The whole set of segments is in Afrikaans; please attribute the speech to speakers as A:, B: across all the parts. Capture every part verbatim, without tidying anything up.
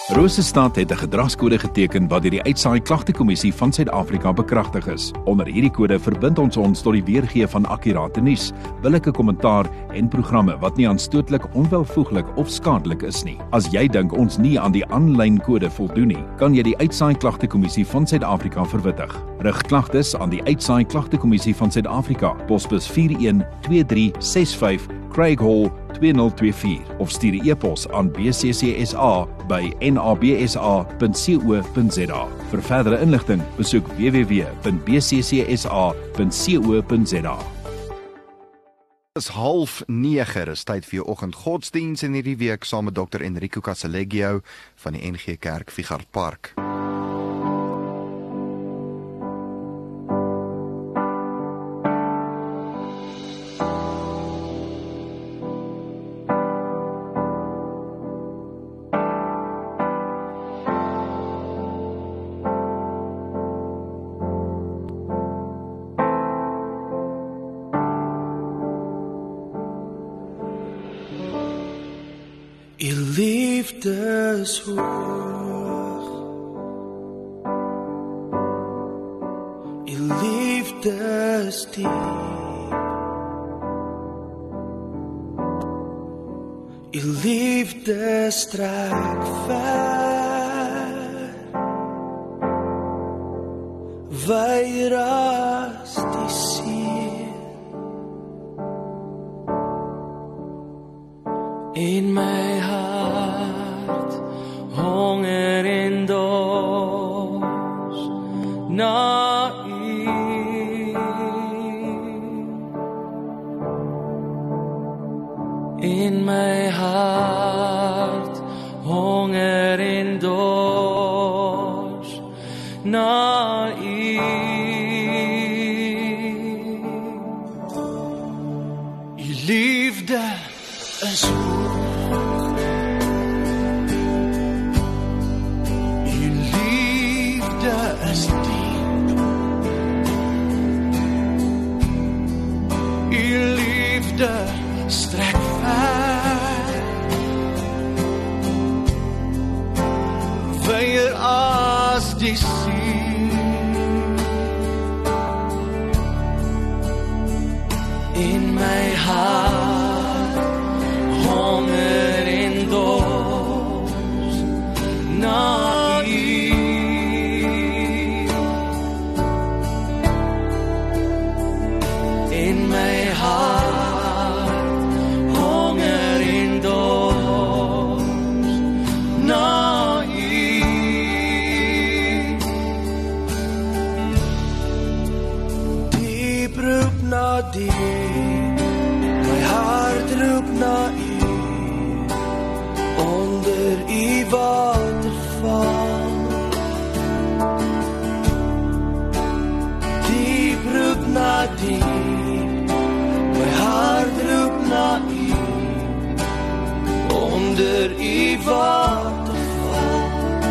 A: Rosestad het 'n gedragskode geteken wat deur die Uitsaai Klagtekommissie van Suid-Afrika bekragtig is. Onder hierdie kode verbind ons ons tot die weergee van akkurate nuus, billike kommentaar en programme wat nie aanstootlik, onwelvoeglik of skadelik is nie. As jy dink ons nie aan die aanlyn kode voldoen nie, kan jy die Uitsaai Klagtekommissie van Suid-Afrika verwittig. Rig klagtes aan die Uitsaai Klagtekommissie van Suid-Afrika, posbus vier een twee drie ses vyf, Craig Hall twee nul twee vier of stuur 'n e-pos aan b c c s a by n a b s a punt co punt z a. Vir verdere inligting, besoek w w w punt b c c s a punt co punt z a.
B: Dit is half nege, is tyd vir jou oggend godsdiens in hierdie week saam met dokter Enrico Casaleggio van die N G Kerk Figart Park.
C: U liefde is hoog, U liefde is diep, U liefde strek ver, wyer as die see. In my hart honger en dors na U. In my hart honger en dors na U. U liefde is strek ver, wyer as die see. In my hart honger en dors na U. In my heart na die, my hart roep na U, onder U waterval. Diep roep na die, my hart roep na U, onder U waterval.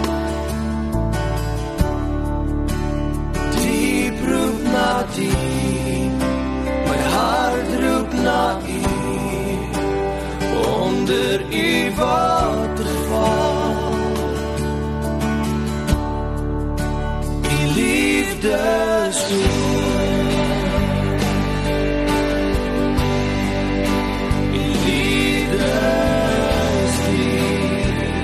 C: Diep roep na die, my hart roep na U, onder U waterval. U liefde is hoog, U liefde is diep,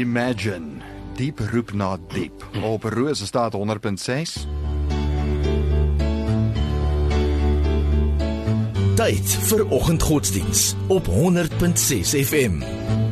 B: Imagine, diep roep na diep. Op Rose staat honderd punt ses.
D: Tyd vir oggendgodsdiens op honderd punt ses F M.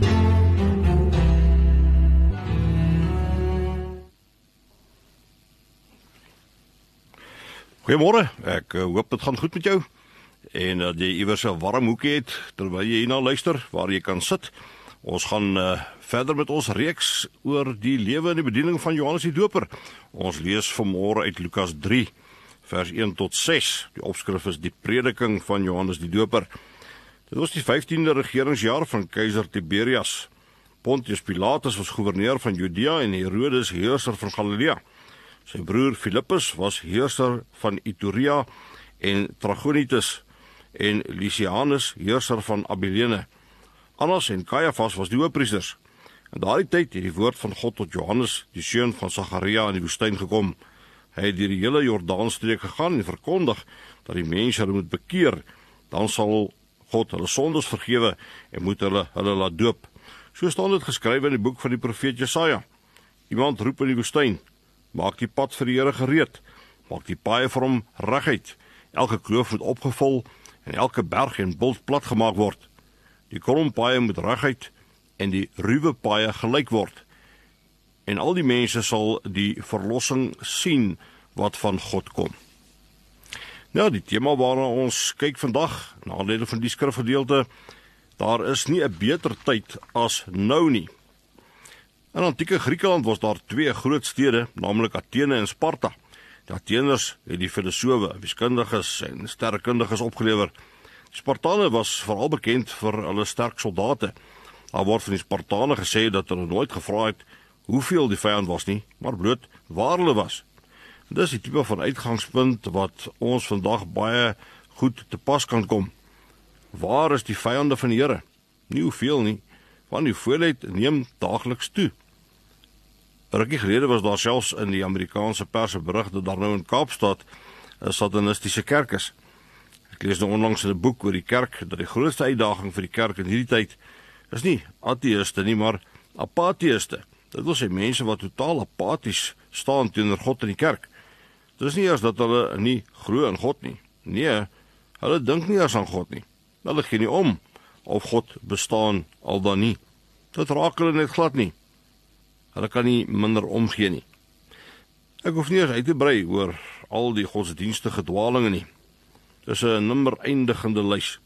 E: Goeiemôre, ek uh, hoop dit gaan goed met jou en dat uh, jy iewers 'n warm hoekie het terwyl jy hierna luister waar jy kan sit. Ons gaan uh, verder met ons reeks oor die lewe en die bediening van Johannes die Doper. Ons lees vanmôre uit Lukas drie vers een tot ses. Die opskrif is die prediking van Johannes die Doper. Dit was die vyftiende regeringsjaar van keiser Tiberias. Pontius Pilatus was gouverneur van Judea en Herodes heerser van Galilea. Sy broer Philippus was heerser van Iturea en Trachonitis en Lysianus heerser van Abilene. Annas en Caiaphas was die hoofpriesters. In daardie tyd het die woord van God tot Johannes, die seun van Sagaria, in die woestyn gekom. Hy het deur die hele Jordaanstreek gegaan en verkondig dat die mense hulle moet bekeer, dan sal God hulle sondes vergewe en moet hulle hulle laat doop. So staan dit geskrywe in die boek van die profeet Jesaja. Iemand roep in die woestyn: maak die pad vir die Here gereed, maak die paaie vir hom reguit. Elke kloof moet opgevul en elke berg en bult plat gemaak word. Die krom paaie moet reguit en die ruwe paaie gelyk word. En al die mense sal die verlossing sien wat van God kom. Nou, die tema waarna ons kyk vandag, na aanleiding van die skrifgedeelte, daar is nie 'n beter tyd as nou nie. In antieke Griekeland was daar twee groot stede, naamlik Athene en Sparta. Die Atheners het die filosowe, wiskundiges en sterrekundiges opgelewer. Die Spartane was veral bekend vir hulle sterk soldate. Daar word van die Spartane gesê dat hulle nooit gevra het hoeveel die vyand was nie, maar bloot waar hulle was. Dis die tipe van uitgangspunt wat ons vandag baie goed te pas kan kom. Waar is die vyande van die Here? Nie hoeveel nie, want die hoeveelheid neem daagliks toe. Rukkie gelede was daar selfs in die Amerikaanse pers 'n berig dat daar nou in Kaapstad 'n satanistiese kerk is. Ek lees nou onlangs in 'n boek oor die kerk dat die grootste uitdaging vir die kerk in hierdie tyd is nie ateïste nie, maar apateïste. Dit wil sê mense wat totaal apaties staan teenoor God in die kerk. Dit is nie eers dat hulle nie glo in God nie. Nee, hulle dink nie eers aan God nie. Hulle gee nie om of God bestaan al dan nie. Dit raak hulle net glad nie. Hulle kan nie minder omgee nie. Ek hoef nie eens uit te brei oor al die godsdienstige dwalinge nie. Dit is 'n nimmer eindigende lys.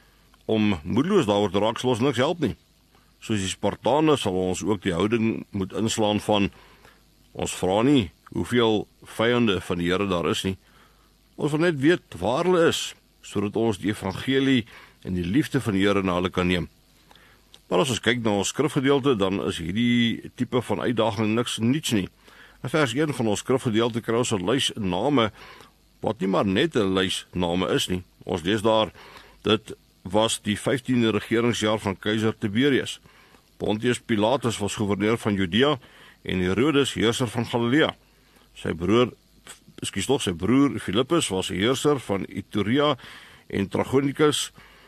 E: Om moedeloos daaroor te raak sal ons niks help nie. Soos die Spartane sal ons ook die houding moet inslaan van ons vra nie hoeveel vyande van die Here daar is nie. Ons wil net weet waar hulle is, sodat ons die evangelie en die liefde van die Here na hulle kan neem. Maar as ons kyk na ons skrifgedeelte, dan is hierdie tipe van uitdaging niks niets nie. In vers een van ons skrifgedeelte kry ons 'n lys name wat nie maar net 'n lys name is nie. Ons lees daar, dit was die vyftiende regeringsjaar van keiser Tiberias. Pontius Pilatus was gouverneur van Judea en Herodes heerser van Galilea. Sy broer, ekskuus tog, sy broer Philippus was heerser van Iturea en Trachonitis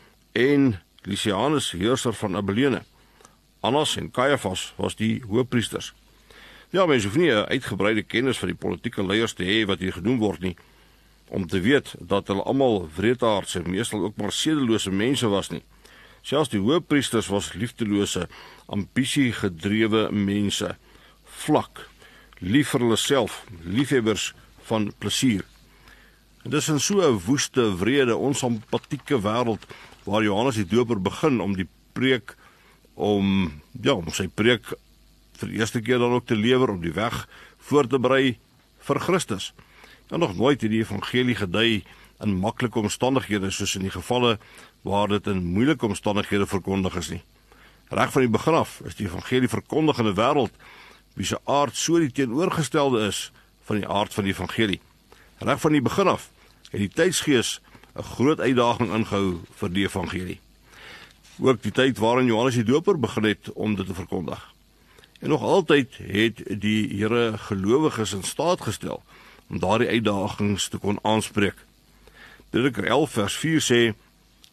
E: en Lysianus heerser van Abilene. Annas en Caiaphas was die hoofpriesters. Ja, mens hoef nie 'n uitgebreide kennis van die politieke leiers te hê wat hier genoem word nie, om te weet dat hulle almal wreedaards en meestal ook maar sedelose mense was nie. Selfs die hoofpriesters was liefdelose, ambisiegedrewe mense, vlak, lief vir hulle self, liefhebbers van plesier. En dis in so 'n woeste, wrede, onsympathieke wêreld waar Johannes die Doper begin om die preek, om, ja, om sy preek vir die eerste keer dan ook te lewer, om die weg voor te berei vir Christus. En nog nooit het die evangelie gedui in maklike omstandighede, soos in die gevalle waar dit in moeilike omstandighede verkondig is nie. Reg van die begin af is die evangelie verkondig in 'n wêreld wie se aard so die teenoorgestelde is van die aard van die evangelie. Reg van die begin af het die tydsgees 'n groot uitdaging ingehou vir die evangelie. Ook die tyd waarin Johannes die Doper begin het om dit te verkondig. En nog altyd het die Here gelowiges in staat gestel om daardie uitdagings te kon aanspreek. Prediker elf vers vier sê,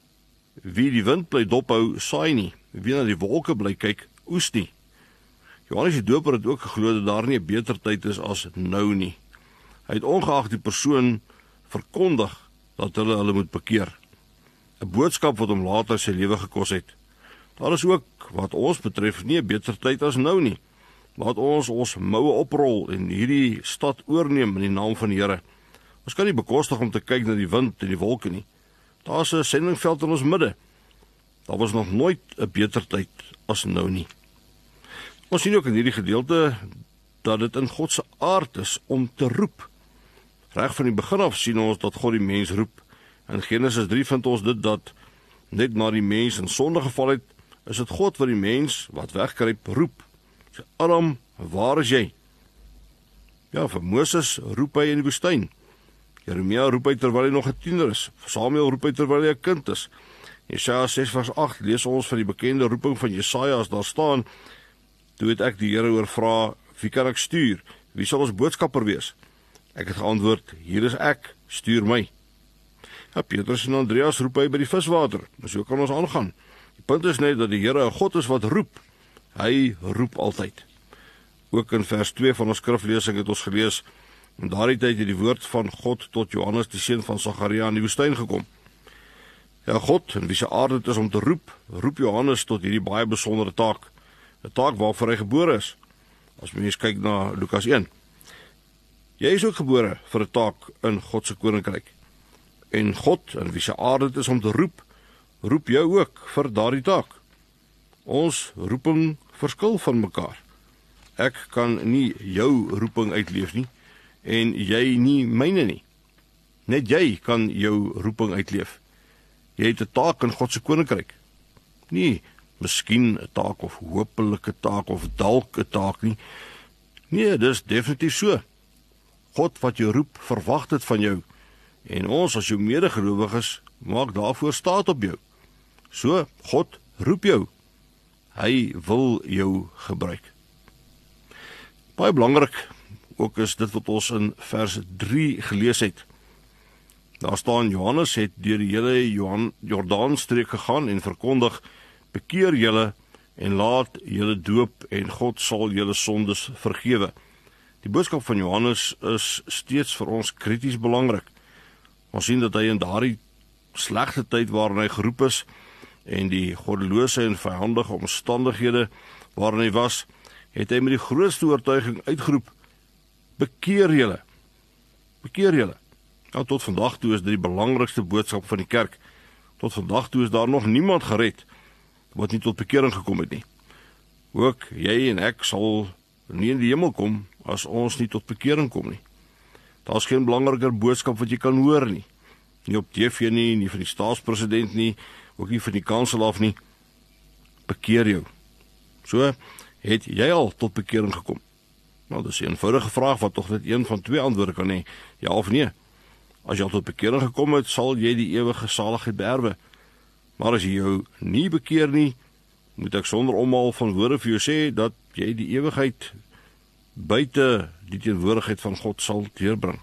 E: wie die wind bly dophou, saai nie, wie na die wolke bly kyk, oes nie. Johannes die Doper het ook geglo dat daar nie 'n beter tyd is as nou nie. Hy het ongeag die persoon verkondig dat hulle hulle moet bekeer. 'n Boodskap wat hom later sy lewe gekos het. Daar is ook, wat ons betref, nie 'n beter tyd as nou nie. Laat ons ons moue oprol en hierdie stad oorneem in die naam van die Here. Ons kan nie bekostig om te kyk na die wind en die wolke nie. Daar is 'n sendingveld in ons midde. Daar was nog nooit 'n beter tyd as nou nie. Ons sien ook in hierdie gedeelte dat dit in God se aard is om te roep. Reg van die begin af sien ons dat God die mens roep. In Genesis drie vind ons dit dat net na die mens in sonde geval het, is dit God wat die mens wat wegkruip roep. Sê, Adam, waar is jy? Ja, vir Moses roep hy in die woestyn. Jeremia roep hy terwyl hy nog 'n tiener is. Samuel roep hy terwyl hy 'n kind is. Jesaja ses vers agt lees ons van die bekende roeping van Jesaja as daar staan: Toe het ek die Here oorvra, wie kan ek stuur? Wie sal ons boodskapper wees? Ek het geantwoord, hier is ek, stuur my. Ja, Petrus en Andreas roep hy by die viswater, en so kan ons aangaan. Die punt is net dat die Here 'n God is wat roep. Hy roep altyd. Ook in vers twee van ons skriflesing het ons gelees, en daardie tyd het die woord van God tot Johannes die seun van Sagaria in die woestyn gekom. Ja, God, en wie se aard dit is om te roep, roep Johannes tot hierdie baie besondere taak. 'n Taak waarvoor hy gebore is. As mens kyk na Lukas een. Jy is ook gebore vir 'n taak in God se koninkryk. En God, en wie se aard dit is om te roep, roep jou ook vir daardie taak. Ons roeping verskil van mekaar. Ek kan nie jou roeping uitleef nie, en jy nie myne nie. Net jy kan jou roeping uitleef. Jy het 'n taak in God se koninkryk. Nie miskien 'n taak of hopelik 'n taak of dalk 'n taak nie. Nee, dis definitief so. God wat jou roep, verwag dit van jou. En ons as jou medegelowiges maak daarvoor staat op jou. So, God roep jou. Hy wil jou gebruik. Baie belangrik ook is dit wat ons in vers drie gelees het. Daar staan, Johannes het deur die hele Johan, Jordaanstreek gegaan en verkondig, bekeer julle en laat julle doop en God sal julle sondes vergewe. Die boodskap van Johannes is steeds vir ons krities belangrik. Ons sien dat hy in daardie slegte tyd waarin hy geroep is en die goddelose en vyandige omstandighede waarin hy was, het hy met die grootste oortuiging uitgeroep, bekeer julle, bekeer julle. Nou, tot vandag toe is dit die belangrikste boodskap van die kerk. Tot vandag toe is daar nog niemand gered wat nie tot bekering gekom het nie. Ook jy en ek sal nie in die hemel kom as ons nie tot bekering kom nie. Daar is geen belangriker boodskap wat jy kan hoor nie. Nie op T V nie, nie van die staatspresident nie, ook nie van die kansel af nie. Bekeer jou. So het jy al tot bekering gekom. Nou, dis 'n eenvoudige vraag wat tog net een van twee antwoorde kan hê, ja of nee. As jy al tot bekering gekom het, sal jy die ewige saligheid beerwe. Maar as jy jou nie bekeer nie, moet ek sonder omhaal van woorde vir jou sê dat jy die ewigheid buite die teenwoordigheid van God sal deurbring.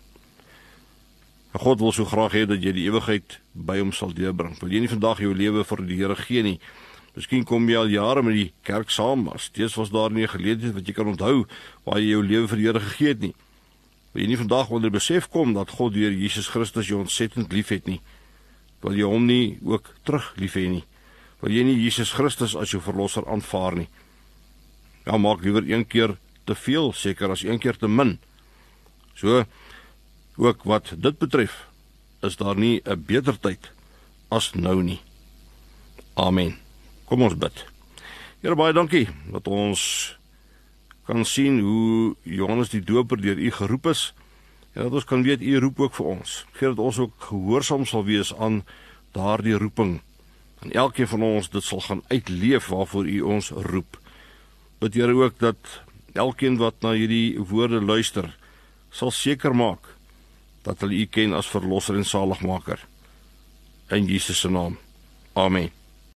E: En God wil so graag hê dat jy die ewigheid by hom sal deurbring. Wil jy nie vandag jou lewe vir die Here gee nie? Miskien kom jy al jare met die kerk saam, maar steeds was daar nie 'n geleentheid wat jy kan onthou waar jy jou lewe vir die Here gegee het nie. Wil jy nie vandag onder besef kom dat God deur Jesus Christus jou ontsettend liefhet nie? Wil jy hom nie ook terug lief hê nie? Wil jy nie Jesus Christus as jou verlosser aanvaar nie? Ja, maak liewer een keer te veel, seker as een keer te min. So, ook wat dit betref, is daar nie 'n beter tyd as nou nie. Amen. Kom ons bid. Here, baie dankie dat ons kan sien hoe Johannes die Doper deur u geroep is, en dat ons kan weet u roep ook vir ons. Gee dat ons ook gehoorsaam sal wees aan daardie roeping, en elkeen van ons dit sal gaan uitleef waarvoor u ons roep. Bid Here ook dat elkeen wat na hierdie woorde luister, sal seker maak dat hulle u ken as verlosser en saligmaker. In Jesus se naam. Amen.